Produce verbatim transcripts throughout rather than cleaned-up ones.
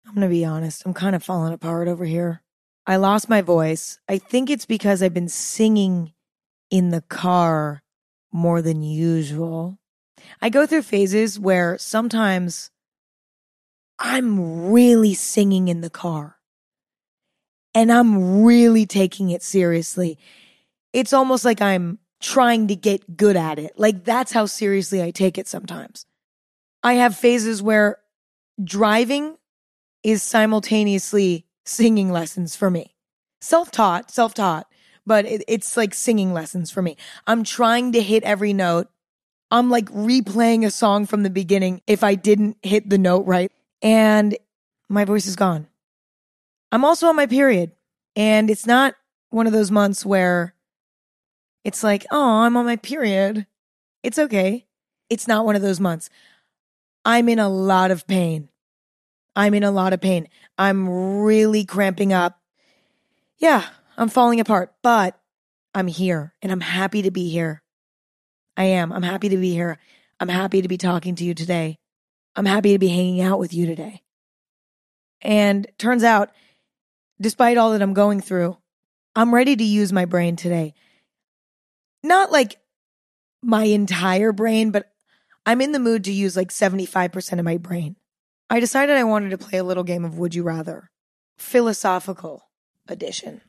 I'm going to be honest. I'm kind of falling apart over here. I lost my voice. I think it's because I've been singing in the car more than usual. I go through phases where sometimes I'm really singing in the car and I'm really taking it seriously. It's almost like I'm trying to get good at it. Like that's how seriously I take it sometimes. I have phases where driving is simultaneously singing lessons for me. Self-taught, self-taught, but it, it's like singing lessons for me. I'm trying to hit every note. I'm like replaying a song from the beginning if I didn't hit the note right. And my voice is gone. I'm also on my period. And it's not one of those months where it's like, oh, I'm on my period. It's okay. It's not one of those months. I'm in a lot of pain. I'm in a lot of pain. I'm really cramping up. Yeah, I'm falling apart, but I'm here and I'm happy to be here. I am. I'm happy to be here. I'm happy to be talking to you today. I'm happy to be hanging out with you today. And turns out, despite all that I'm going through, I'm ready to use my brain today. Not like my entire brain, but I'm in the mood to use like seventy-five percent of my brain. I decided I wanted to play a little game of Would You Rather, philosophical edition.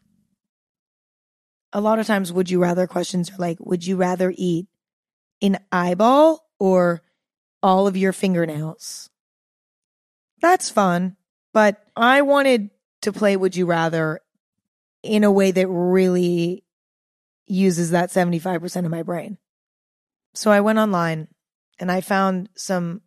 A lot of times, Would You Rather questions are like, would you rather eat an eyeball or all of your fingernails? That's fun, but I wanted to play Would You Rather in a way that really uses that seventy-five percent of my brain. So I went online and I found some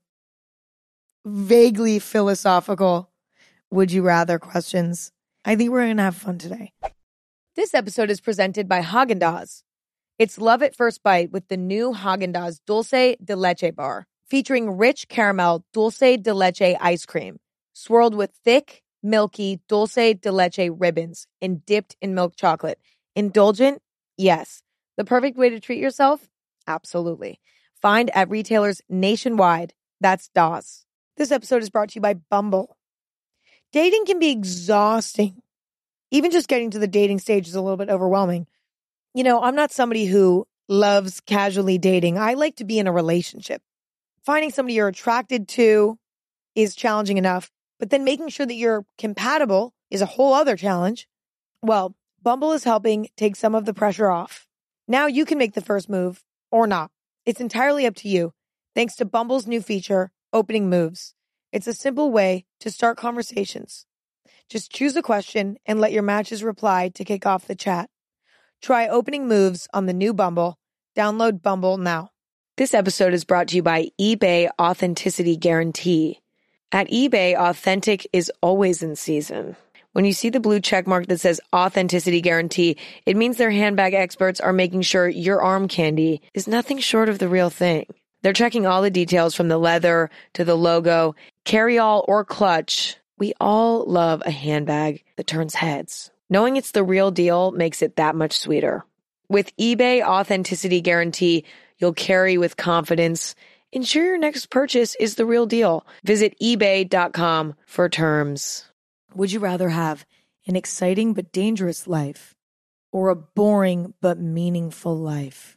vaguely philosophical Would You Rather questions. I think we're going to have fun today. This episode is presented by Haagen-Dazs. It's love at first bite with the new Haagen-Dazs Dulce de Leche bar, featuring rich caramel dulce de leche ice cream, swirled with thick, milky dulce de leche ribbons and dipped in milk chocolate. Indulgent? Yes. The perfect way to treat yourself? Absolutely. Find at retailers nationwide. That's D A S. This episode is brought to you by Bumble. Dating can be exhausting. Even just getting to the dating stage is a little bit overwhelming. You know, I'm not somebody who loves casually dating. I like to be in a relationship. Finding somebody you're attracted to is challenging enough, but then making sure that you're compatible is a whole other challenge. Well, Bumble is helping take some of the pressure off. Now you can make the first move or not. It's entirely up to you. Thanks to Bumble's new feature, Opening Moves. It's a simple way to start conversations. Just choose a question and let your matches reply to kick off the chat. Try Opening Moves on the new Bumble. Download Bumble now. This episode is brought to you by eBay Authenticity Guarantee. At eBay, authentic is always in season. When you see the blue check mark that says Authenticity Guarantee, it means their handbag experts are making sure your arm candy is nothing short of the real thing. They're checking all the details from the leather to the logo, carry-all or clutch. We all love a handbag that turns heads. Knowing it's the real deal makes it that much sweeter. With eBay Authenticity Guarantee, you'll carry with confidence. Ensure your next purchase is the real deal. Visit ebay dot com for terms. Would you rather have an exciting but dangerous life or a boring but meaningful life?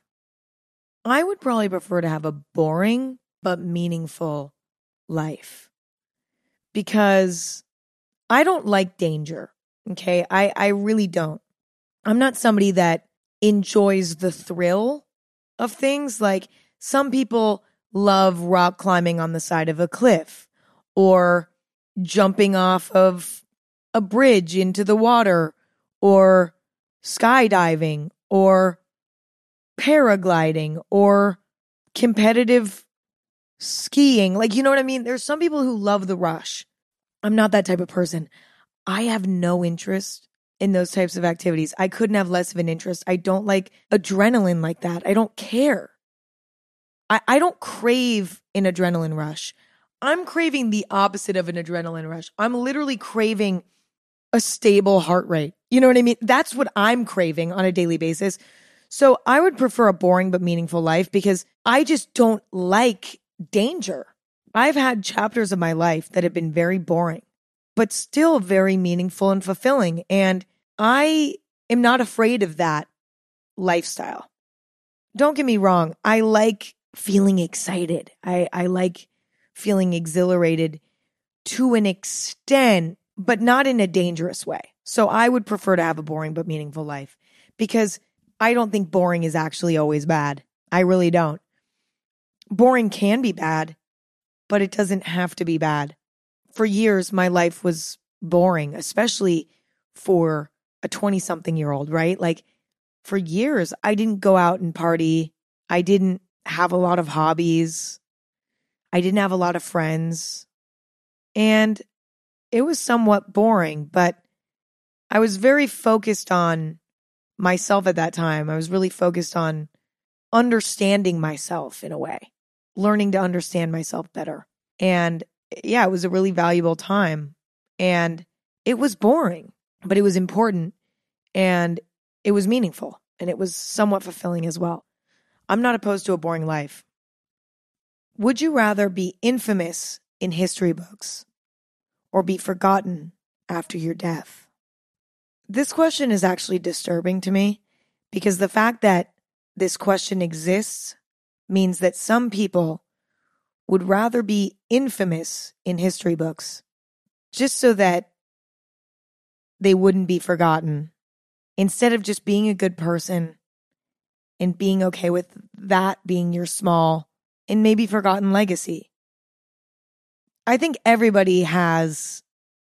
I would probably prefer to have a boring but meaningful life because I don't like danger, okay? I, I really don't. I'm not somebody that enjoys the thrill of things. Like some people love rock climbing on the side of a cliff or jumping off of a bridge into the water or skydiving or paragliding or competitive skiing. Like, you know what I mean? There's some people who love the rush. I'm not that type of person. I have no interest in those types of activities. I couldn't have less of an interest. I don't like adrenaline like that. I don't care. I, I don't crave an adrenaline rush. I'm craving the opposite of an adrenaline rush. I'm literally craving a stable heart rate. You know what I mean? That's what I'm craving on a daily basis. So I would prefer a boring but meaningful life because I just don't like danger. I've had chapters of my life that have been very boring. but still very meaningful and fulfilling. And I am not afraid of that lifestyle. Don't get me wrong. I like feeling excited. I, I like feeling exhilarated to an extent, but not in a dangerous way. So I would prefer to have a boring but meaningful life because I don't think boring is actually always bad. I really don't. Boring can be bad, but it doesn't have to be bad. For years, my life was boring, especially for a twenty-something-year-old, right? Like, for years, I didn't go out and party. I didn't have a lot of hobbies. I didn't have a lot of friends. And it was somewhat boring, but I was very focused on myself at that time. I was really focused on understanding myself in a way, learning to understand myself better. And yeah, it was a really valuable time. And it was boring, but it was important and it was meaningful and it was somewhat fulfilling as well. I'm not opposed to a boring life. Would you rather be infamous in history books or be forgotten after your death? This question is actually disturbing to me because the fact that this question exists means that some people would rather be infamous in history books just so that they wouldn't be forgotten instead of just being a good person and being okay with that being your small and maybe forgotten legacy. I think everybody has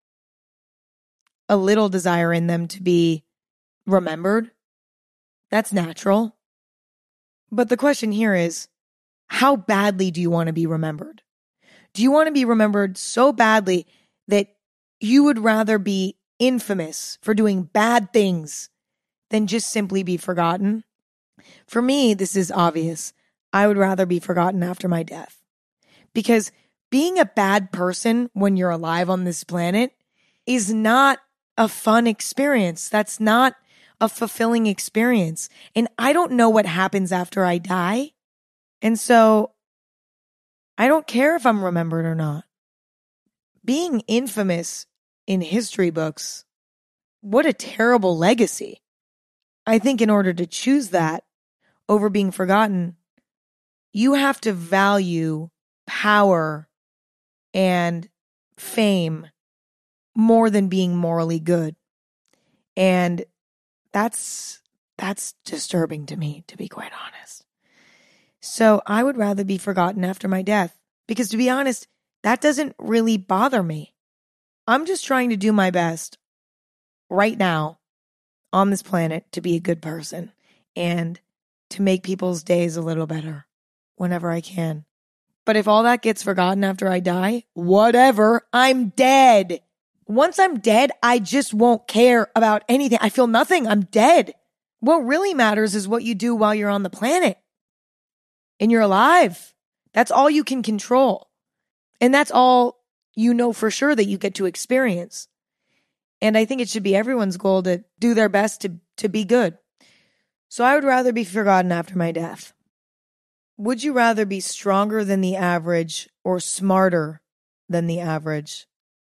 a little desire in them to be remembered. That's natural. But the question here is, how badly do you want to be remembered? Do you want to be remembered so badly that you would rather be infamous for doing bad things than just simply be forgotten? For me, this is obvious. I would rather be forgotten after my death. Because being a bad person when you're alive on this planet is not a fun experience. That's not a fulfilling experience. And I don't know what happens after I die. And so I don't care if I'm remembered or not. Being infamous in history books, what a terrible legacy. I think in order to choose that over being forgotten, you have to value power and fame more than being morally good. And that's that's disturbing to me, to be quite honest. So I would rather be forgotten after my death because, to be honest, that doesn't really bother me. I'm just trying to do my best right now on this planet to be a good person and to make people's days a little better whenever I can. But if all that gets forgotten after I die, whatever, I'm dead. Once I'm dead, I just won't care about anything. I feel nothing. I'm dead. What really matters is what you do while you're on the planet and you're alive. That's all you can control. And that's all you know for sure that you get to experience. And I think it should be everyone's goal to do their best to, to be good. So I would rather be forgotten after my death. Would you rather be stronger than the average or smarter than the average?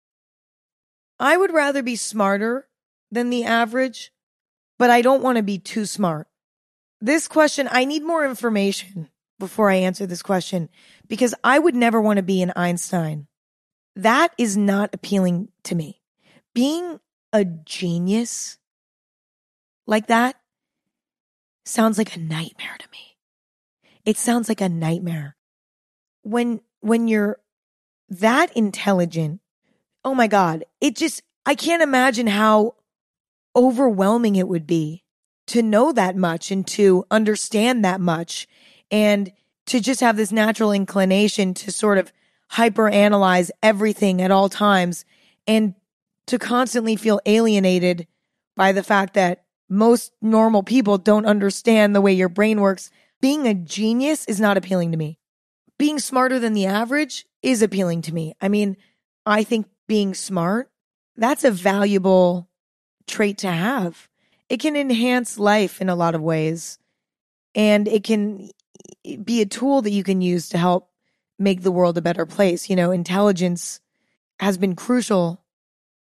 I would rather be smarter than the average, but I don't want to be too smart. This question, I need more information before I answer this question because I would never want to be an Einstein. That is not appealing to me. Being a genius like that sounds like a nightmare to me. It sounds like a nightmare. When when you're that intelligent, oh my God, it just, I can't imagine how overwhelming it would be to know that much and to understand that much and to just have this natural inclination to sort of hyperanalyze everything at all times and to constantly feel alienated by the fact that most normal people don't understand the way your brain works. Being a genius is not appealing to me. Being smarter than the average is appealing to me. I mean, I think being smart, that's a valuable trait to have. It can enhance life in a lot of ways. And it can be a tool that you can use to help make the world a better place. You know, intelligence has been crucial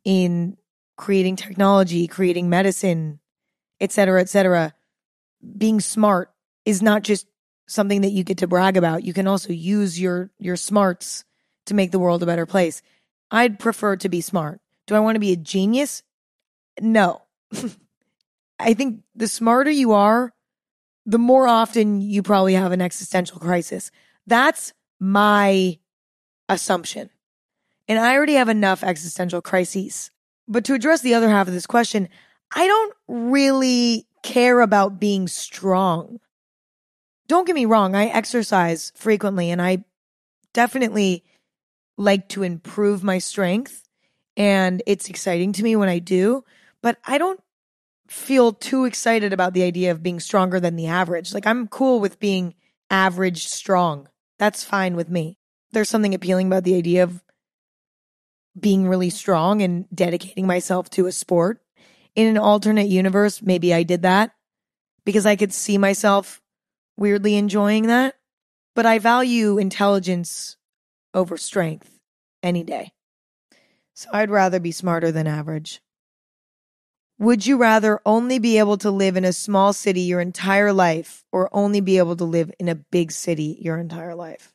in creating technology, creating medicine, et cetera, et cetera. Being smart is not just something that you get to brag about. You can also use your your smarts to make the world a better place. I'd prefer to be smart. Do I want to be a genius? No. I think the smarter you are, the more often you probably have an existential crisis. That's my assumption. And I already have enough existential crises. But to address the other half of this question, I don't really care about being strong. Don't get me wrong, I exercise frequently and I definitely like to improve my strength, and it's exciting to me when I do, but I don't feel too excited about the idea of being stronger than the average. Like, I'm cool with being average strong. That's fine with me. There's something appealing about the idea of being really strong and dedicating myself to a sport. In an alternate universe, maybe I did that because I could see myself weirdly enjoying that. But I value intelligence over strength any day. So I'd rather be smarter than average. Would you rather only be able to live in a small city your entire life or only be able to live in a big city your entire life?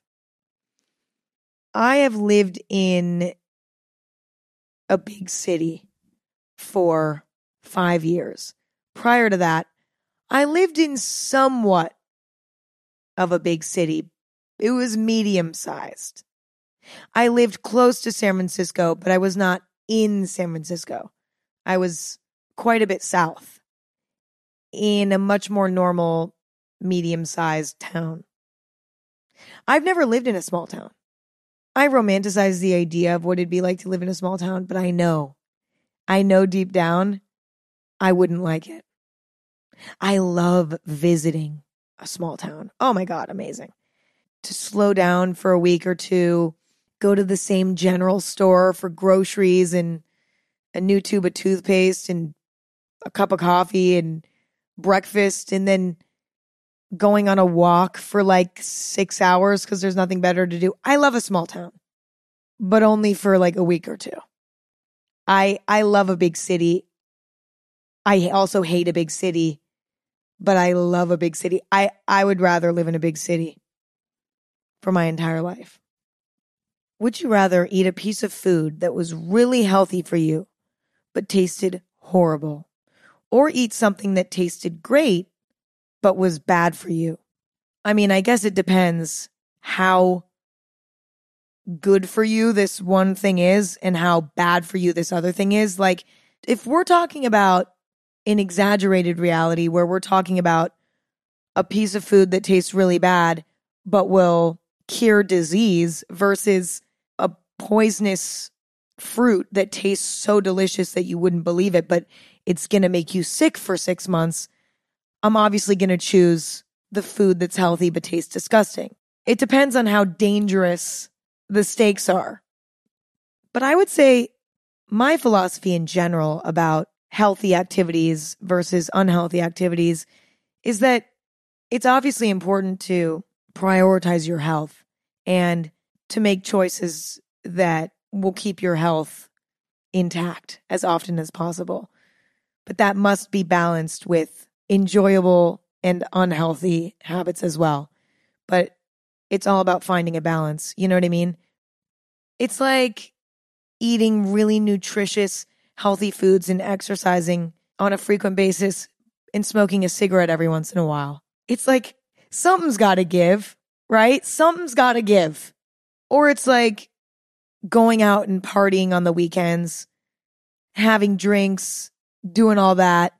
I have lived in a big city for five years. Prior to that, I lived in somewhat of a big city. It was medium-sized. I lived close to San Francisco, but I was not in San Francisco. I was quite a bit south in a much more normal, medium-sized town. I've never lived in a small town. I romanticize the idea of what it'd be like to live in a small town, but I know, I know deep down, I wouldn't like it. I love visiting a small town. Oh my God, amazing. To slow down for a week or two, go to the same general store for groceries and a new tube of toothpaste and a cup of coffee and breakfast, and then going on a walk for like six hours because there's nothing better to do. I love a small town, but only for like a week or two. I I love a big city. I also hate a big city, but I love a big city. I, I would rather live in a big city for my entire life. Would you rather eat a piece of food that was really healthy for you, but tasted horrible, or eat something that tasted great, but was bad for you? I mean, I guess it depends how good for you this one thing is and how bad for you this other thing is. Like, if we're talking about an exaggerated reality where we're talking about a piece of food that tastes really bad, but will cure disease versus a poisonous fruit that tastes so delicious that you wouldn't believe it, but it's going to make you sick for six months, I'm obviously going to choose the food that's healthy but tastes disgusting. It depends on how dangerous the stakes are. But I would say my philosophy in general about healthy activities versus unhealthy activities is that it's obviously important to prioritize your health and to make choices that will keep your health intact as often as possible. But that must be balanced with enjoyable and unhealthy habits as well. But it's all about finding a balance. You know what I mean? It's like eating really nutritious, healthy foods and exercising on a frequent basis and smoking a cigarette every once in a while. It's like something's got to give, right? Something's got to give. Or it's like going out and partying on the weekends, having drinks, doing all that.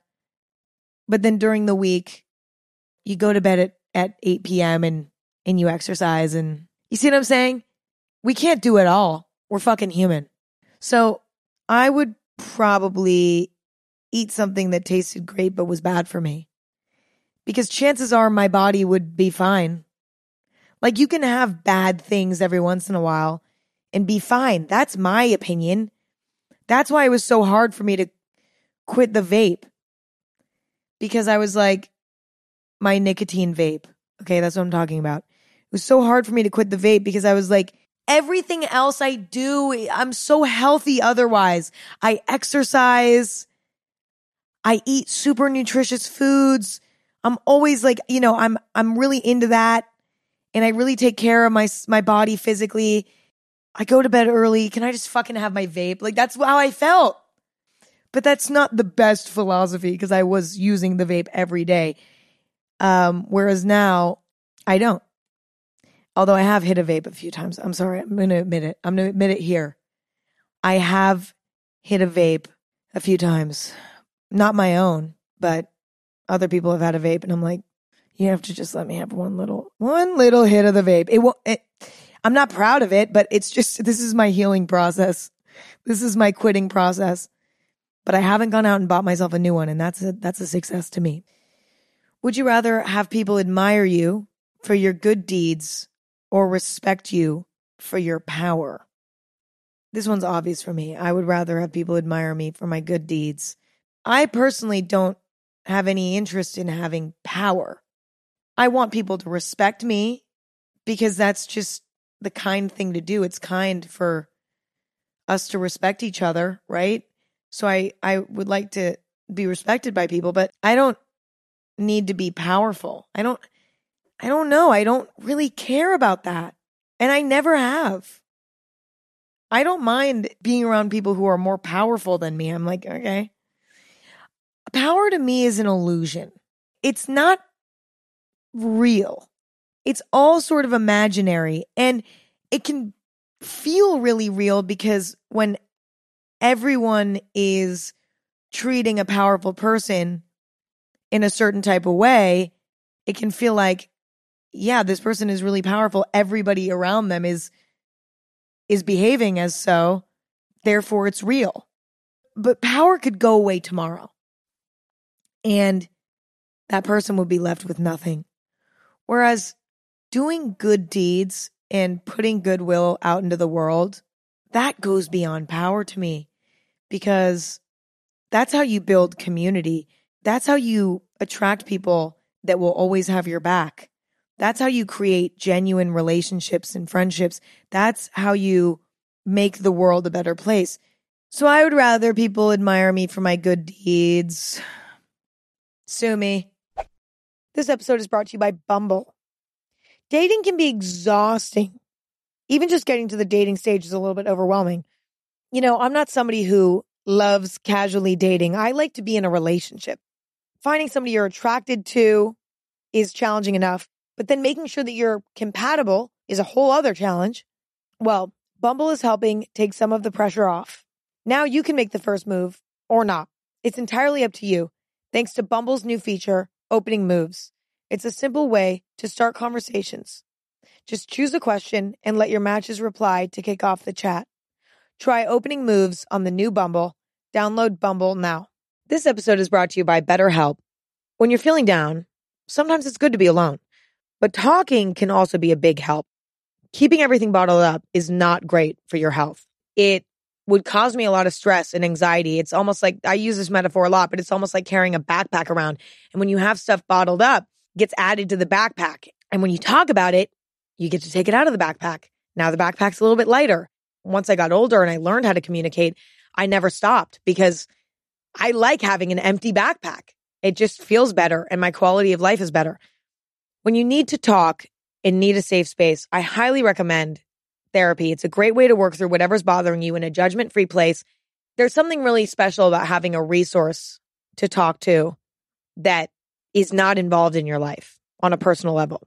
But then during the week, you go to bed at, at eight p.m. and, and you exercise. And you see what I'm saying? We can't do it all. We're fucking human. So I would probably eat something that tasted great but was bad for me, because chances are my body would be fine. Like, you can have bad things every once in a while and be fine. That's my opinion. That's why it was so hard for me to quit the vape, because I was like, my nicotine vape. Okay, that's what I'm talking about. It was so hard for me to quit the vape because I was like, everything else I do, I'm so healthy otherwise. I exercise. I eat super nutritious foods. I'm always like, you know, I'm I'm really into that. And I really take care of my my body physically. I go to bed early. Can I just fucking have my vape? Like, that's how I felt. But that's not the best philosophy because I was using the vape every day. Um, whereas now, I don't. Although I have hit a vape a few times. I'm sorry. I'm going to admit it. I'm going to admit it here. I have hit a vape a few times. Not my own, but other people have had a vape. And I'm like, you have to just let me have one little, one little hit of the vape. It won't, it, I'm not proud of it, but it's just, this is my healing process. This is my quitting process. But I haven't gone out and bought myself a new one. And that's a, that's a success to me. Would you rather have people admire you for your good deeds or respect you for your power? This one's obvious for me. I would rather have people admire me for my good deeds. I personally don't have any interest in having power. I want people to respect me because that's just the kind thing to do. It's kind for us to respect each other, right? So I, I would like to be respected by people, but I don't need to be powerful. I don't, I don't know. I don't really care about that. And I never have. I don't mind being around people who are more powerful than me. I'm like, okay. Power to me is an illusion. It's not real. It's all sort of imaginary. And it can feel really real because when everyone is treating a powerful person in a certain type of way, it can feel like, yeah, this person is really powerful. Everybody around them is is behaving as so. Therefore, it's real. But power could go away tomorrow. And that person would be left with nothing. Whereas doing good deeds and putting goodwill out into the world, that goes beyond power to me. Because that's how you build community. That's how you attract people that will always have your back. That's how you create genuine relationships and friendships. That's how you make the world a better place. So I would rather people admire me for my good deeds. Sue me. This episode is brought to you by Bumble. Dating can be exhausting. Even just getting to the dating stage is a little bit overwhelming. You know, I'm not somebody who loves casually dating. I like to be in a relationship. Finding somebody you're attracted to is challenging enough, but then making sure that you're compatible is a whole other challenge. Well, Bumble is helping take some of the pressure off. Now you can make the first move or not. It's entirely up to you. Thanks to Bumble's new feature, Opening Moves. It's a simple way to start conversations. Just choose a question and let your matches reply to kick off the chat. Try Opening Moves on the new Bumble. Download Bumble now. This episode is brought to you by BetterHelp. When you're feeling down, sometimes it's good to be alone, but talking can also be a big help. Keeping everything bottled up is not great for your health. It would cause me a lot of stress and anxiety. It's almost like, I use this metaphor a lot, but it's almost like carrying a backpack around. And when you have stuff bottled up, it gets added to the backpack. And when you talk about it, you get to take it out of the backpack. Now the backpack's a little bit lighter. Once I got older and I learned how to communicate, I never stopped because I like having an empty backpack. It just feels better and my quality of life is better. When you need to talk and need a safe space, I highly recommend therapy. It's a great way to work through whatever's bothering you in a judgment-free place. There's something really special about having a resource to talk to that is not involved in your life on a personal level.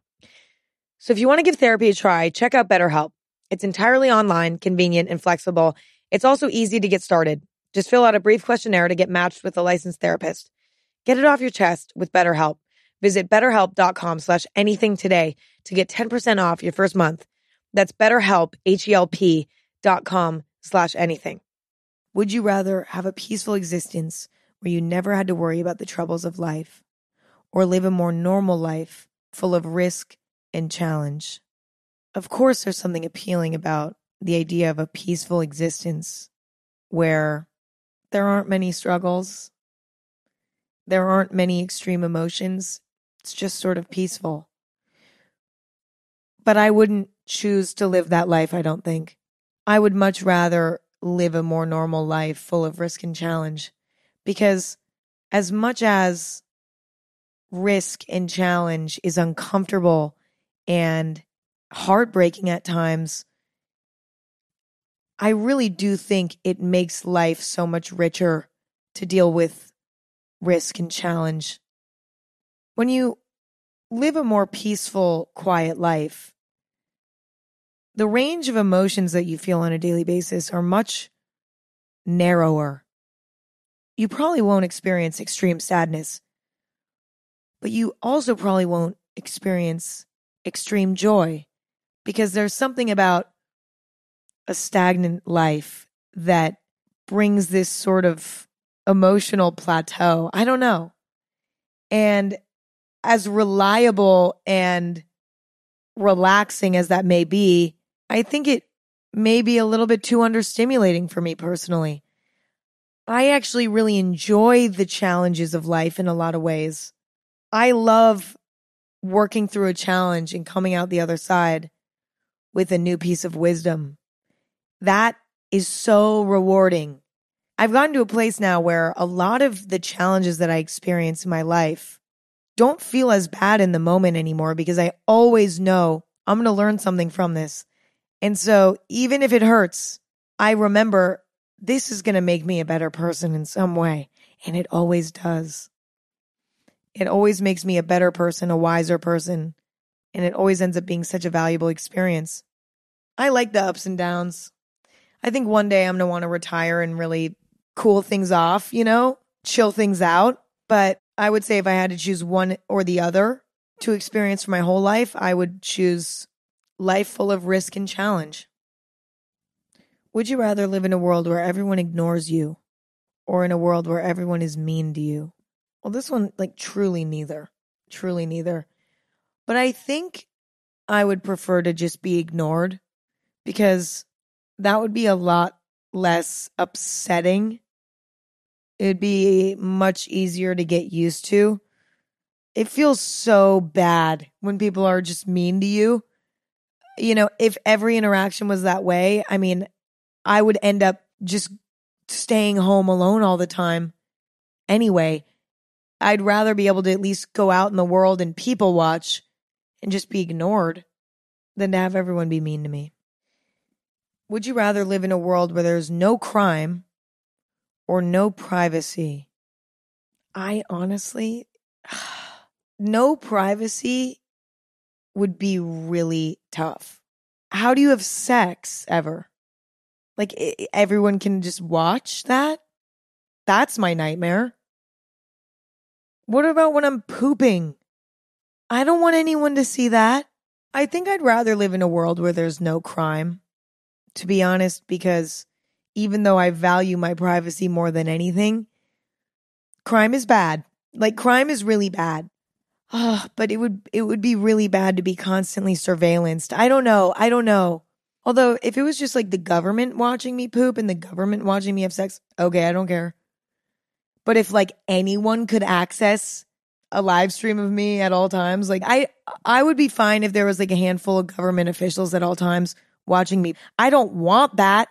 So if you want to give therapy a try, check out BetterHelp. It's entirely online, convenient, and flexible. It's also easy to get started. Just fill out a brief questionnaire to get matched with a licensed therapist. Get it off your chest with BetterHelp. Visit betterhelp.com slash anything today to get ten percent off your first month. That's BetterHelp, H-E-L-P dot com slash anything. Would you rather have a peaceful existence where you never had to worry about the troubles of life, or live a more normal life full of risk and challenge? Of course, there's something appealing about the idea of a peaceful existence where there aren't many struggles, there aren't many extreme emotions. It's just sort of peaceful. But I wouldn't choose to live that life, I don't think. I would much rather live a more normal life full of risk and challenge, because as much as risk and challenge is uncomfortable and heartbreaking at times, I really do think it makes life so much richer to deal with risk and challenge. When you live a more peaceful, quiet life, the range of emotions that you feel on a daily basis are much narrower. You probably won't experience extreme sadness, but you also probably won't experience extreme joy, because there's something about a stagnant life that brings this sort of emotional plateau. I don't know. And as reliable and relaxing as that may be, I think it may be a little bit too understimulating for me personally. I actually really enjoy the challenges of life in a lot of ways. I love working through a challenge and coming out the other side with a new piece of wisdom. That is so rewarding. I've gotten to a place now where a lot of the challenges that I experience in my life don't feel as bad in the moment anymore, because I always know I'm going to learn something from this. And so even if it hurts, I remember this is going to make me a better person in some way. And it always does. It always makes me a better person, a wiser person. And it always ends up being such a valuable experience. I like the ups and downs. I think one day I'm going to want to retire and really cool things off, you know, chill things out. But I would say if I had to choose one or the other to experience for my whole life, I would choose life full of risk and challenge. Would you rather live in a world where everyone ignores you, or in a world where everyone is mean to you? Well, this one, like, truly neither. Truly neither. But I think I would prefer to just be ignored, because that would be a lot less upsetting. It'd be much easier to get used to. It feels so bad when people are just mean to you. You know, if every interaction was that way, I mean, I would end up just staying home alone all the time. Anyway, I'd rather be able to at least go out in the world and people watch and just be ignored than to have everyone be mean to me. Would you rather live in a world where there's no crime or no privacy? I honestly, no privacy would be really tough. How do you have sex ever? Like, everyone can just watch that? That's my nightmare. What about when I'm pooping? I don't want anyone to see that. I think I'd rather live in a world where there's no crime, to be honest, because even though I value my privacy more than anything, crime is bad. Like, crime is really bad. Oh, but it would it would be really bad to be constantly surveillanced. I don't know. I don't know. Although, if it was just like the government watching me poop and the government watching me have sex, okay, I don't care. But if like anyone could access a live stream of me at all times, like I I would be fine if there was like a handful of government officials at all times watching me. I don't want that.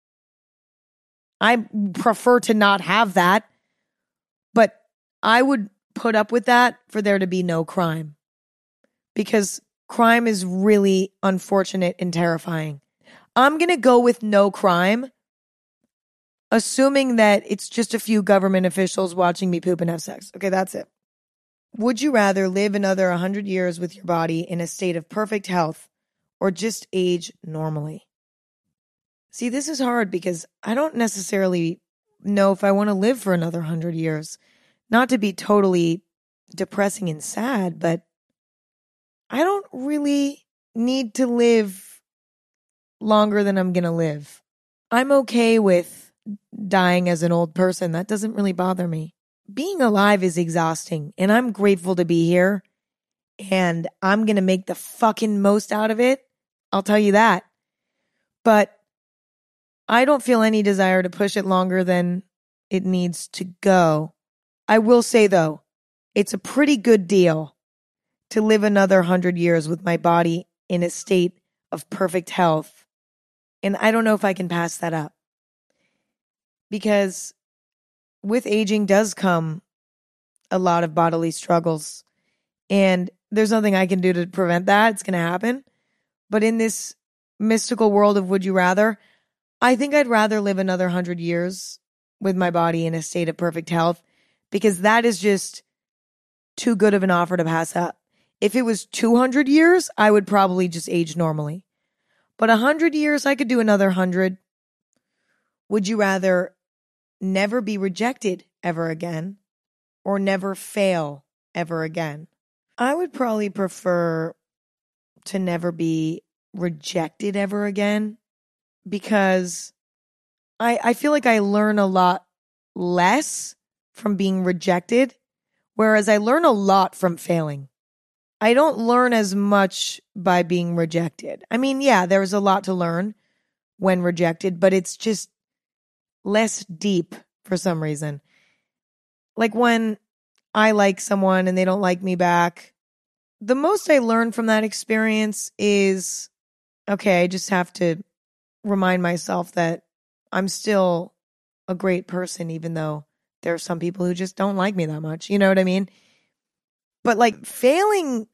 I prefer to not have that. But I would put up with that for there to be no crime, because crime is really unfortunate and terrifying. I'm going to go with no crime, assuming that it's just a few government officials watching me poop and have sex. Okay, that's it. Would you rather live another one hundred years with your body in a state of perfect health, or just age normally? See, this is hard because I don't necessarily know if I want to live for another one hundred years. Not to be totally depressing and sad, but I don't really need to live longer than I'm going to live. I'm okay with dying as an old person. That doesn't really bother me. Being alive is exhausting, and I'm grateful to be here, and I'm going to make the fucking most out of it. I'll tell you that. But I don't feel any desire to push it longer than it needs to go. I will say, though, it's a pretty good deal to live another hundred years with my body in a state of perfect health. And I don't know if I can pass that up. Because with aging does come a lot of bodily struggles. And there's nothing I can do to prevent that. It's going to happen. But in this mystical world of would you rather, I think I'd rather live another hundred years with my body in a state of perfect health, because that is just too good of an offer to pass up. If it was two hundred years, I would probably just age normally. But one hundred years, I could do another one hundred. Would you rather never be rejected ever again or never fail ever again? I would probably prefer to never be rejected ever again, because I, I feel like I learn a lot less from being rejected, whereas I learn a lot from failing. I don't learn as much by being rejected. I mean, yeah, there's a lot to learn when rejected, but it's just less deep for some reason. Like when I like someone and they don't like me back, the most I learn from that experience is, okay, I just have to remind myself that I'm still a great person, even though there are some people who just don't like me that much. You know what I mean? But like failing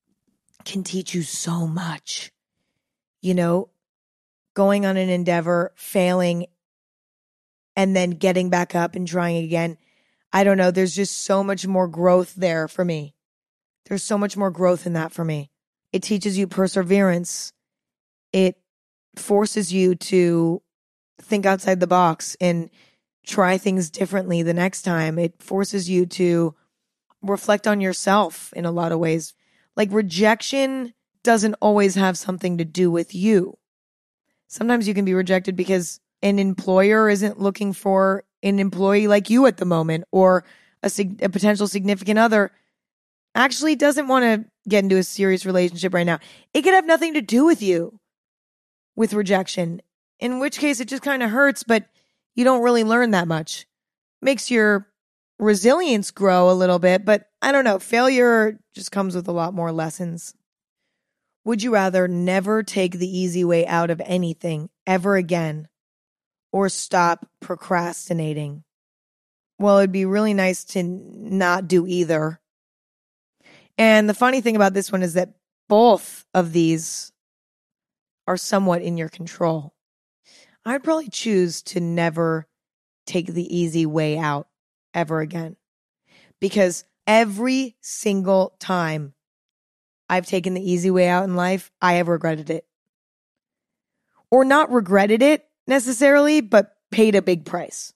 can teach you so much, you know, going on an endeavor, failing, and then getting back up and trying again. I don't know. There's just so much more growth there for me. There's so much more growth in that for me. It teaches you perseverance. It forces you to think outside the box and try things differently the next time. It forces you to reflect on yourself in a lot of ways. Like rejection doesn't always have something to do with you. Sometimes you can be rejected because an employer isn't looking for an employee like you at the moment, or a, sig- a potential significant other actually doesn't want to get into a serious relationship right now. It could have nothing to do with you with rejection, in which case it just kind of hurts, but you don't really learn that much. Makes your resilience grow a little bit, but I don't know. Failure just comes with a lot more lessons. Would you rather never take the easy way out of anything ever again, or stop procrastinating? Well, it'd be really nice to not do either. And the funny thing about this one is that both of these are somewhat in your control. I'd probably choose to never take the easy way out ever again, because every single time I've taken the easy way out in life, I have regretted it. Or not regretted it necessarily, but paid a big price.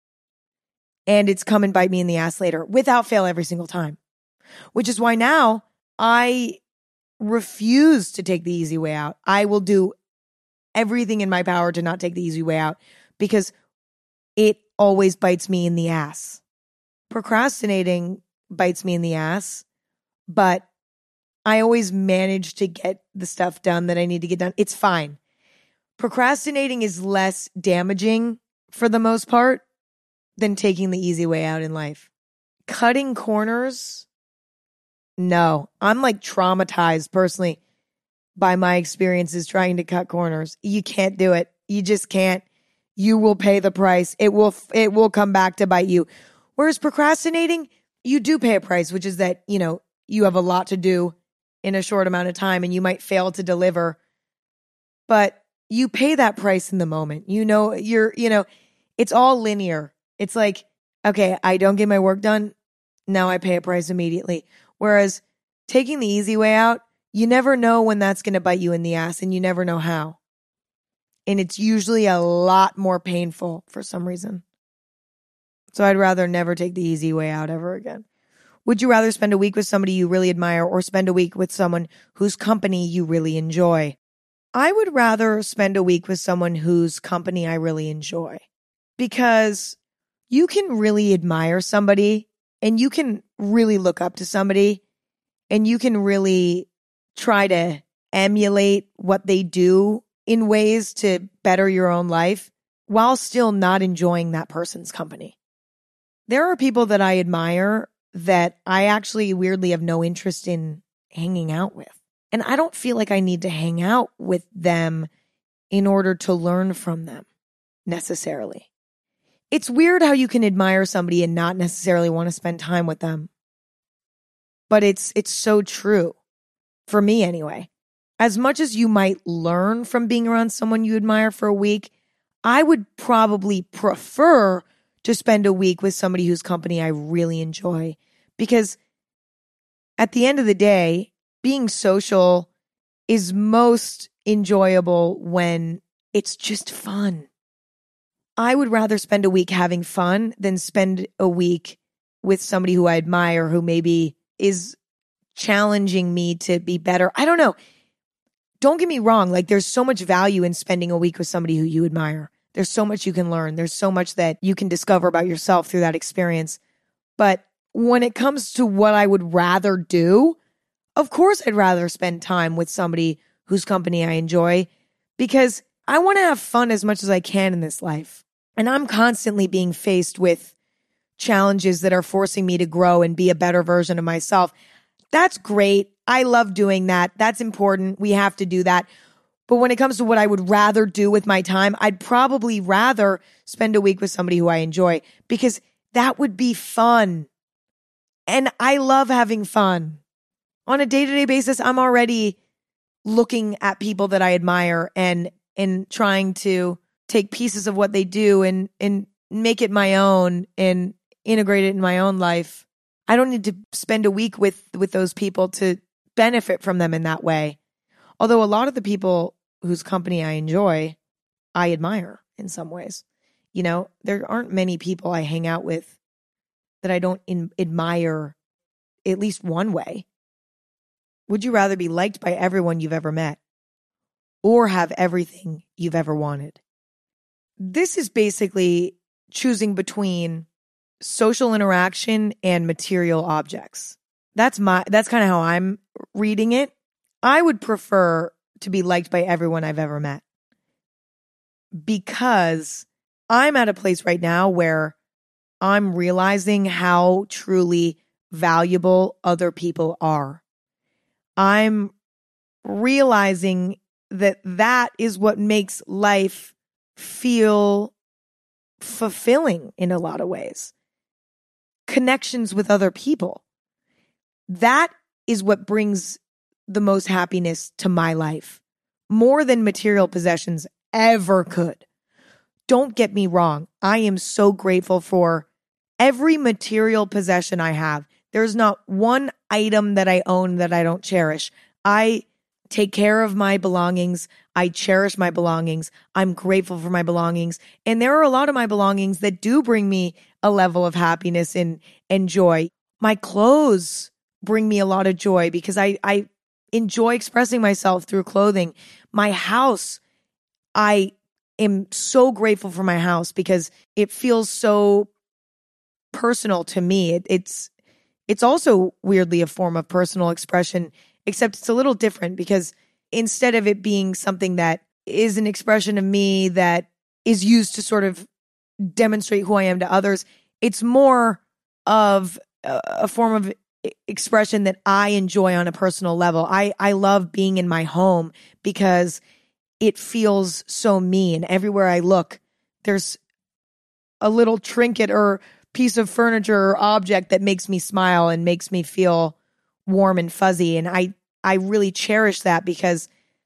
And it's come and bite me in the ass later, without fail every single time. Which is why now I refuse to take the easy way out. I will do everything in my power to not take the easy way out, because it always bites me in the ass. Procrastinating bites me in the ass, but I always manage to get the stuff done that I need to get done. It's fine. Procrastinating is less damaging for the most part than taking the easy way out in life. Cutting corners, no. I'm like traumatized personally by my experiences trying to cut corners. You can't do it. You just can't. You will pay the price. It will it will come back to bite you. Whereas procrastinating, you do pay a price, which is that, you know, you have a lot to do in a short amount of time and you might fail to deliver. But you pay that price in the moment. You know, you're, you know, it's all linear. It's like, okay, I don't get my work done. Now I pay a price immediately. Whereas taking the easy way out, you never know when that's going to bite you in the ass, and you never know how. And it's usually a lot more painful for some reason. So I'd rather never take the easy way out ever again. Would you rather spend a week with somebody you really admire, or spend a week with someone whose company you really enjoy? I would rather spend a week with someone whose company I really enjoy, because you can really admire somebody and you can really look up to somebody and you can really try to emulate what they do in ways to better your own life while still not enjoying that person's company. There are people that I admire that I actually weirdly have no interest in hanging out with. And I don't feel like I need to hang out with them in order to learn from them necessarily. It's weird how you can admire somebody and not necessarily want to spend time with them. But it's it's so true. For me anyway. As much as you might learn from being around someone you admire for a week, I would probably prefer to spend a week with somebody whose company I really enjoy. Because at the end of the day, being social is most enjoyable when it's just fun. I would rather spend a week having fun than spend a week with somebody who I admire who maybe is challenging me to be better. I don't know. Don't get me wrong. Like, there's so much value in spending a week with somebody who you admire. There's so much you can learn. There's so much that you can discover about yourself through that experience. But when it comes to what I would rather do, of course I'd rather spend time with somebody whose company I enjoy, because I want to have fun as much as I can in this life. And I'm constantly being faced with challenges that are forcing me to grow and be a better version of myself. That's great. I love doing that. That's important. We have to do that. But when it comes to what I would rather do with my time, I'd probably rather spend a week with somebody who I enjoy, because that would be fun. And I love having fun. On a day-to-day basis, I'm already looking at people that I admire and and trying to take pieces of what they do and and make it my own and integrate it in my own life. I don't need to spend a week with with those people to benefit from them in that way. Although a lot of the people whose company I enjoy, I admire in some ways. You know, there aren't many people I hang out with that I don't in, admire at least one way. Would you rather be liked by everyone you've ever met or have everything you've ever wanted? This is basically choosing between social interaction and material objects. That's my that's kind of how I'm reading it. I would prefer to be liked by everyone I've ever met, because I'm at a place right now where I'm realizing how truly valuable other people are. I'm realizing that that is what makes life feel fulfilling in a lot of ways. Connections with other people. That is what brings the most happiness to my life, more than material possessions ever could. Don't get me wrong. I am so grateful for every material possession I have. There's not one item that I own that I don't cherish. I take care of my belongings. I cherish my belongings. I'm grateful for my belongings. And there are a lot of my belongings that do bring me a level of happiness and, and joy. My clothes bring me a lot of joy because I, I enjoy expressing myself through clothing. My house, I am so grateful for my house because it feels so personal to me. It, it's it's also weirdly a form of personal expression, except it's a little different because instead of it being something that is an expression of me that is used to sort of demonstrate who I am to others, it's more of a, a form of expression that I enjoy on a personal level. I, I love being in my home because it feels so me, and everywhere I look, there's a little trinket or piece of furniture or object that makes me smile and makes me feel warm and fuzzy. And I, I really cherish that because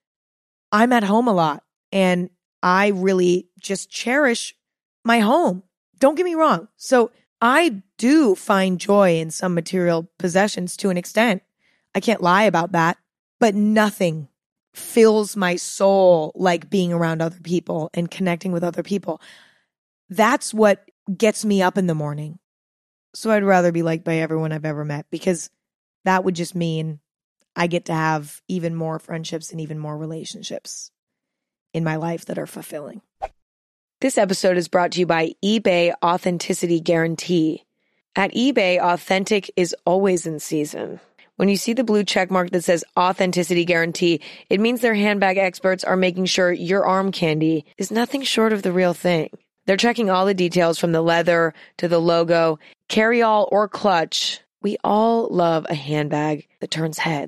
I'm at home a lot and I really just cherish my home. Don't get me wrong. So I do find joy in some material possessions to an extent. I can't lie about that, but nothing fills my soul like being around other people and connecting with other people. That's what gets me up in the morning. So I'd rather be liked by everyone I've ever met because that would just mean I get to have even more friendships and even more relationships in my life that are fulfilling. This episode is brought to you by eBay Authenticity Guarantee. At eBay, authentic is always in season. When you see the blue check mark that says Authenticity Guarantee, it means their handbag experts are making sure your arm candy is nothing short of the real thing. They're checking all the details from the leather to the logo, carry-all or clutch. We all love a handbag that turns heads.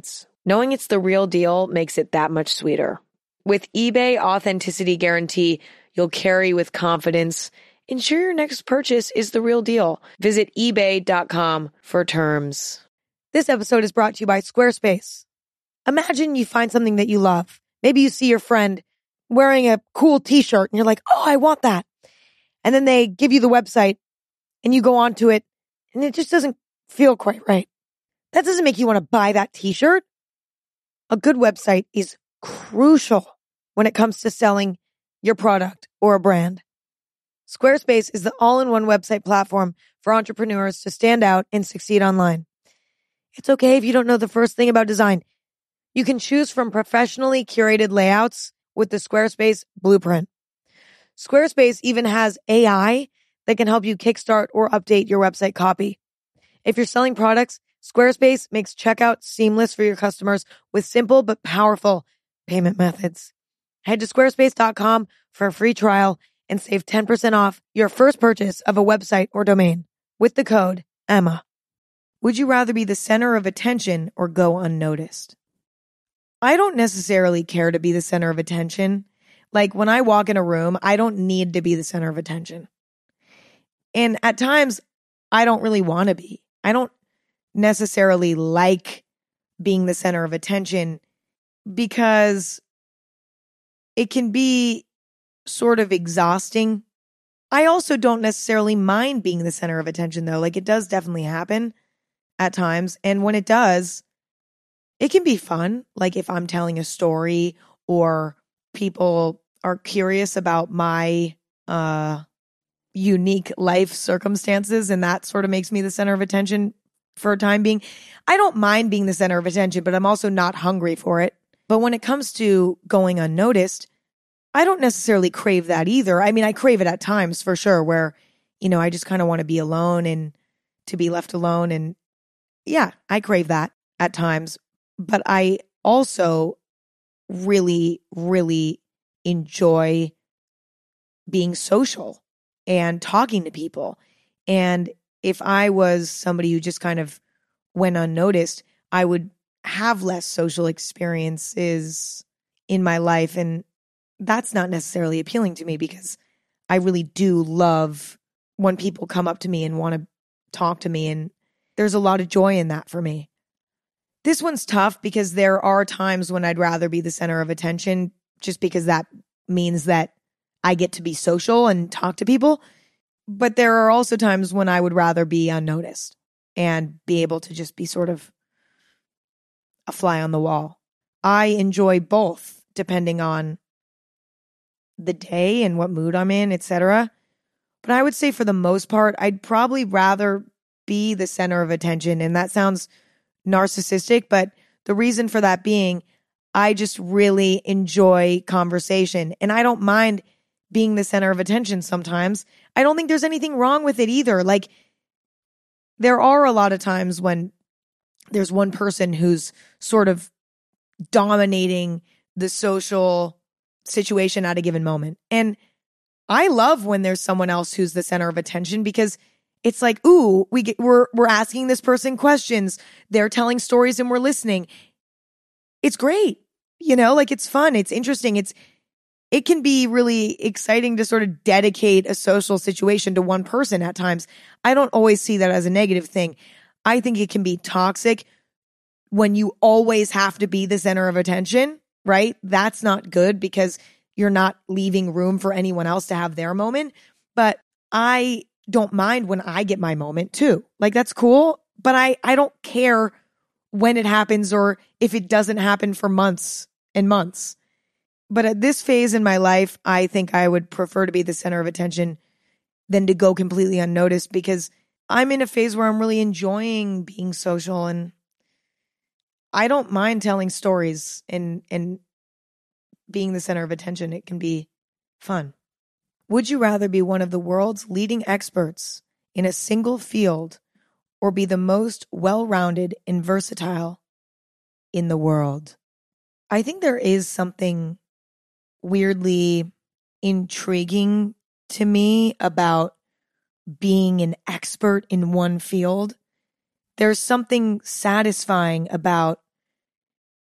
Knowing it's the real deal makes it that much sweeter. With eBay Authenticity Guarantee, you'll carry with confidence. Ensure your next purchase is the real deal. Visit ebay dot com for terms. This episode is brought to you by Squarespace. Imagine you find something that you love. Maybe you see your friend wearing a cool t-shirt and you're like, oh, I want that. And then they give you the website and you go onto it and it just doesn't feel quite right. That doesn't make you want to buy that t-shirt. A good website is crucial when it comes to selling your product or a brand. Squarespace is the all-in-one website platform for entrepreneurs to stand out and succeed online. It's okay if you don't know the first thing about design. You can choose from professionally curated layouts with the Squarespace Blueprint. Squarespace even has A I that can help you kickstart or update your website copy. If you're selling products, Squarespace makes checkout seamless for your customers with simple but powerful payment methods. Head to squarespace dot com for a free trial and save ten percent off your first purchase of a website or domain with the code Emma. Would you rather be the center of attention or go unnoticed? I don't necessarily care to be the center of attention. Like when I walk in a room, I don't need to be the center of attention. And at times, I don't really want to be. I don't necessarily like being the center of attention because it can be sort of exhausting. I also don't necessarily mind being the center of attention though. Like it does definitely happen at times. And when it does, it can be fun. Like if I'm telling a story or people are curious about my uh, unique life circumstances and that sort of makes me the center of attention for a time being. I don't mind being the center of attention, but I'm also not hungry for it. But when it comes to going unnoticed, I don't necessarily crave that either. I mean, I crave it at times for sure where, you know, I just kind of want to be alone and to be left alone. And yeah, I crave that at times. But I also really, really enjoy being social and talking to people. And if I was somebody who just kind of went unnoticed, I would have less social experiences in my life. And that's not necessarily appealing to me because I really do love when people come up to me and want to talk to me. And there's a lot of joy in that for me. This one's tough because there are times when I'd rather be the center of attention just because that means that I get to be social and talk to people. But there are also times when I would rather be unnoticed and be able to just be sort of a fly on the wall. I enjoy both depending on the day and what mood I'm in, et cetera. But I would say for the most part, I'd probably rather be the center of attention. And that sounds narcissistic, but the reason for that being, I just really enjoy conversation and I don't mind being the center of attention sometimes. I don't think there's anything wrong with it either. Like there are a lot of times when there's one person who's sort of dominating the social situation at a given moment. And I love when there's someone else who's the center of attention because it's like, ooh, we get, we're we're asking this person questions. They're telling stories and we're listening. It's great. You know, like it's fun. It's interesting. It's it can be really exciting to sort of dedicate a social situation to one person at times. I don't always see that as a negative thing. I think it can be toxic when you always have to be the center of attention, right? That's not good because you're not leaving room for anyone else to have their moment. But I don't mind when I get my moment too. Like that's cool, but I, I don't care when it happens or if it doesn't happen for months and months. But at this phase in my life, I think I would prefer to be the center of attention than to go completely unnoticed because I'm in a phase where I'm really enjoying being social and I don't mind telling stories and, and being the center of attention. It can be fun. Would you rather be one of the world's leading experts in a single field or be the most well-rounded and versatile in the world? I think there is something weirdly intriguing to me about being an expert in one field. There's something satisfying about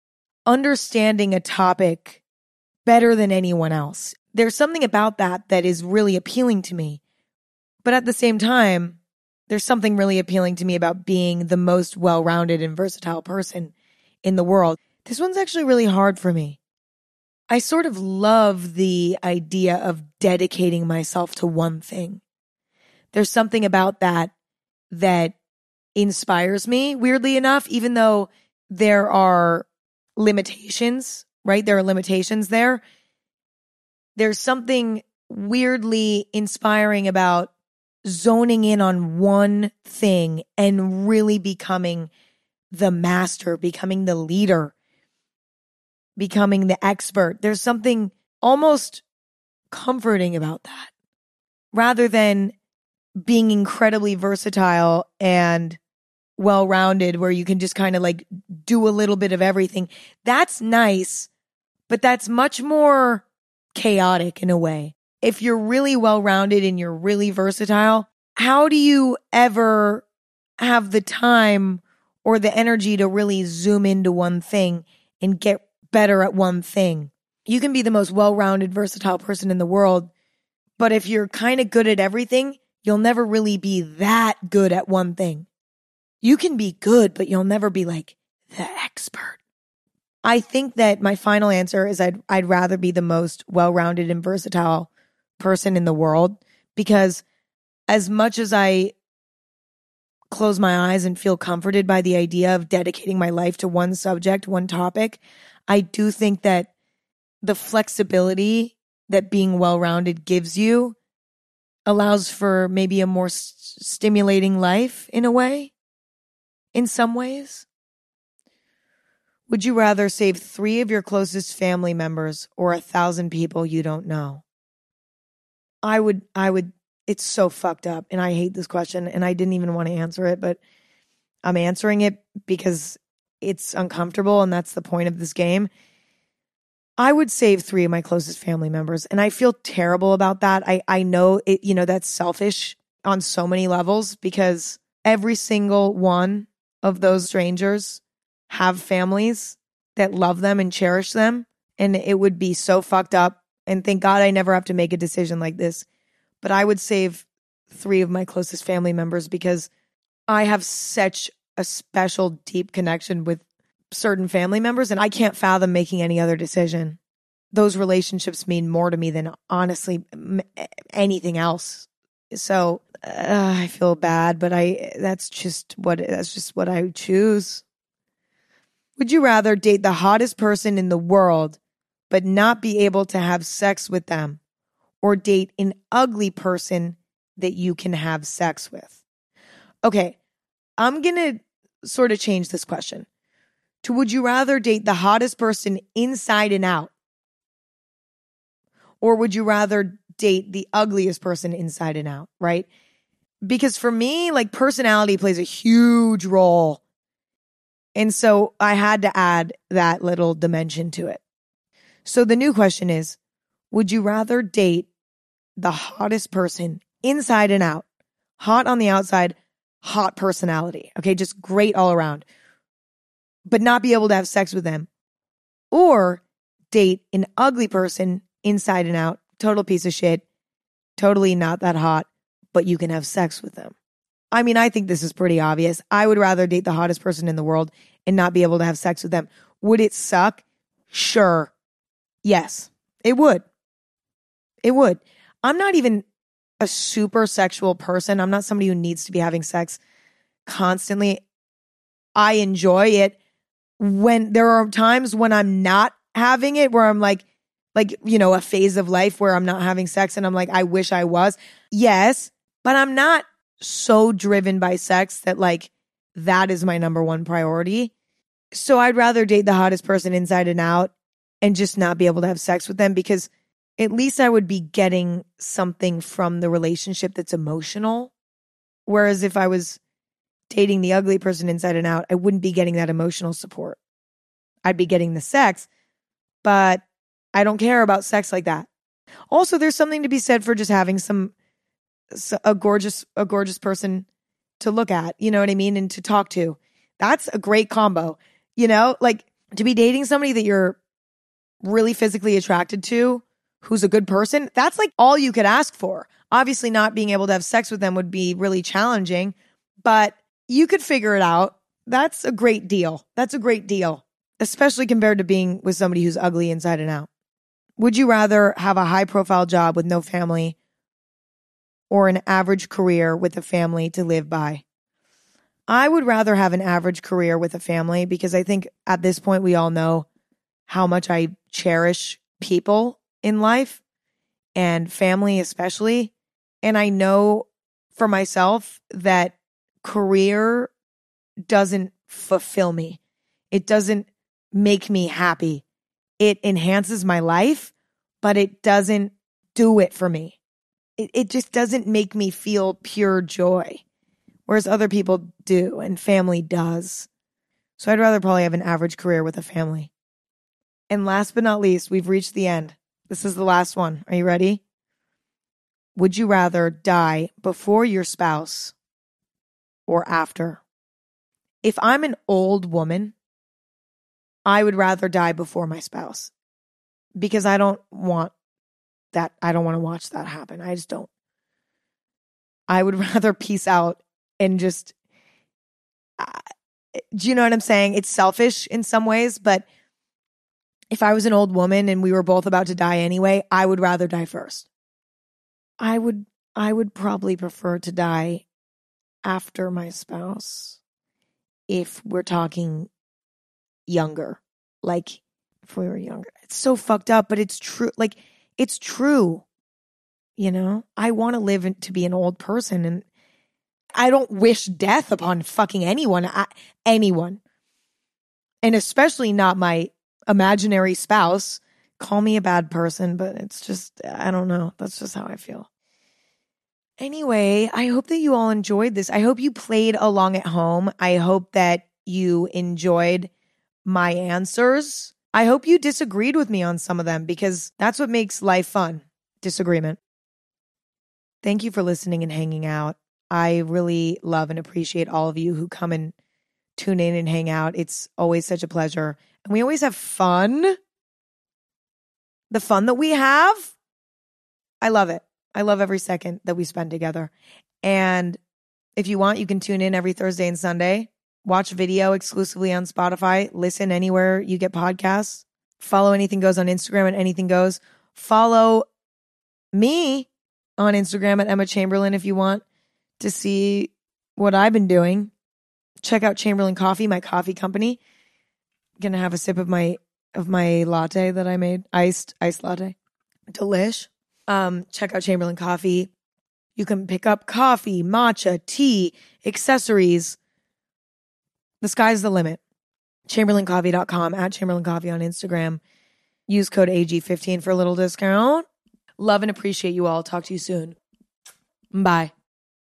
understanding a topic better than anyone else. There's something about that that is really appealing to me. But at the same time, there's something really appealing to me about being the most well-rounded and versatile person in the world. This one's actually really hard for me. I sort of love the idea of dedicating myself to one thing. There's something about that that inspires me, weirdly enough, even though there are limitations, right? There are limitations there. There's something weirdly inspiring about zoning in on one thing and really becoming the master, becoming the leader, becoming the expert. There's something almost comforting about that, rather than being incredibly versatile and well-rounded where you can just kind of like do a little bit of everything. That's nice, but that's much more chaotic in a way. If you're really well-rounded and you're really versatile, how do you ever have the time or the energy to really zoom into one thing and get better at one thing? You can be the most well-rounded, versatile person in the world, but if you're kind of good at everything, you'll never really be that good at one thing. You can be good, but you'll never be like the expert. I think that my final answer is I'd I'd rather be the most well-rounded and versatile person in the world, because as much as I close my eyes and feel comforted by the idea of dedicating my life to one subject, one topic, I do think that the flexibility that being well-rounded gives you allows for maybe a more st- stimulating life in a way, in some ways. Would you rather save three of your closest family members or a thousand people you don't know? I would, I would, it's so fucked up and I hate this question and I didn't even want to answer it, but I'm answering it because it's uncomfortable and that's the point of this game. I would save three of my closest family members and I feel terrible about that. I, I know it, you know, that's selfish on so many levels because every single one of those strangers have families that love them and cherish them. And it would be so fucked up. And thank God I never have to make a decision like this. But I would save three of my closest family members because I have such a special, deep connection with certain family members, and I can't fathom making any other decision. Those relationships mean more to me than honestly m- anything else. So uh, I feel bad, but I that's just what that's just what I choose. Would you rather date the hottest person in the world but not be able to have sex with them, or date an ugly person that you can have sex with? Okay, I'm going to sort of change this question to would you rather date the hottest person inside and out, or would you rather date the ugliest person inside and out, right? Because for me, like personality plays a huge role. And so I had to add that little dimension to it. So the new question is, would you rather date the hottest person inside and out, hot on the outside, hot personality, okay, just great all around, but not be able to have sex with them, or date an ugly person inside and out, total piece of shit, totally not that hot, but you can have sex with them? I mean, I think this is pretty obvious. I would rather date the hottest person in the world and not be able to have sex with them. Would it suck? Sure. Yes, it would. It would. I'm not even a super sexual person. I'm not somebody who needs to be having sex constantly. I enjoy it when there are times when I'm not having it, where I'm like, like, you know, a phase of life where I'm not having sex and I'm like, I wish I was. Yes, but I'm not so driven by sex that like that is my number one priority. So I'd rather date the hottest person inside and out and just not be able to have sex with them, because at least I would be getting something from the relationship that's emotional. Whereas if I was dating the ugly person inside and out, I wouldn't be getting that emotional support. I'd be getting the sex, but I don't care about sex like that. Also, there's something to be said for just having some a gorgeous a gorgeous person to look at, you know what I mean, and to talk to. That's a great combo. You know, like To be dating somebody that you're really physically attracted to, who's a good person, that's like all you could ask for. Obviously, not being able to have sex with them would be really challenging, but you could figure it out. That's a great deal. That's a great deal, especially compared to being with somebody who's ugly inside and out. Would you rather have a high-profile job with no family or an average career with a family to live by? I would rather have an average career with a family because I think at this point we all know how much I cherish people in life and family especially. And I know for myself that career doesn't fulfill me. It doesn't make me happy. It enhances my life, but it doesn't do it for me. It, it just doesn't make me feel pure joy, whereas other people do and family does. So I'd rather probably have an average career with a family. And last but not least, we've reached the end. This is the last one. Are you ready? Would you rather die before your spouse or after? If I'm an old woman, I would rather die before my spouse because I don't want that. I don't want to watch that happen. I just don't. I would rather peace out and just, uh, do you know what I'm saying? It's selfish in some ways, but if I was an old woman and we were both about to die anyway, I would rather die first. I would, I would probably prefer to die after my spouse if we're talking younger. Like, if we were younger. It's so fucked up, but it's true. Like, it's true. You know? I want to live in, to be an old person, and I don't wish death upon fucking anyone. I, anyone. And especially not my imaginary spouse. Call me a bad person, but it's just, I don't know. That's just how I feel. Anyway, I hope that you all enjoyed this. I hope you played along at home. I hope that you enjoyed my answers. I hope you disagreed with me on some of them because that's what makes life fun. Disagreement. Thank you for listening and hanging out. I really love and appreciate all of you who come and tune in and hang out. It's always such a pleasure. And we always have fun. The fun that we have, I love it. I love every second that we spend together. And if you want, you can tune in every Thursday and Sunday. Watch video exclusively on Spotify. Listen anywhere you get podcasts. Follow Anything Goes on Instagram at Anything Goes. Follow me on Instagram at Emma Chamberlain if you want to see what I've been doing. Check out Chamberlain Coffee, my coffee company. Gonna have a sip of my of my latte that I made, iced iced latte, delish. Um, check out Chamberlain Coffee. You can pick up coffee, matcha, tea, accessories. The sky's the limit. chamberlain coffee dot com, at Chamberlain Coffee on Instagram. Use code A G fifteen for a little discount. Love and appreciate you all. Talk to you soon. Bye.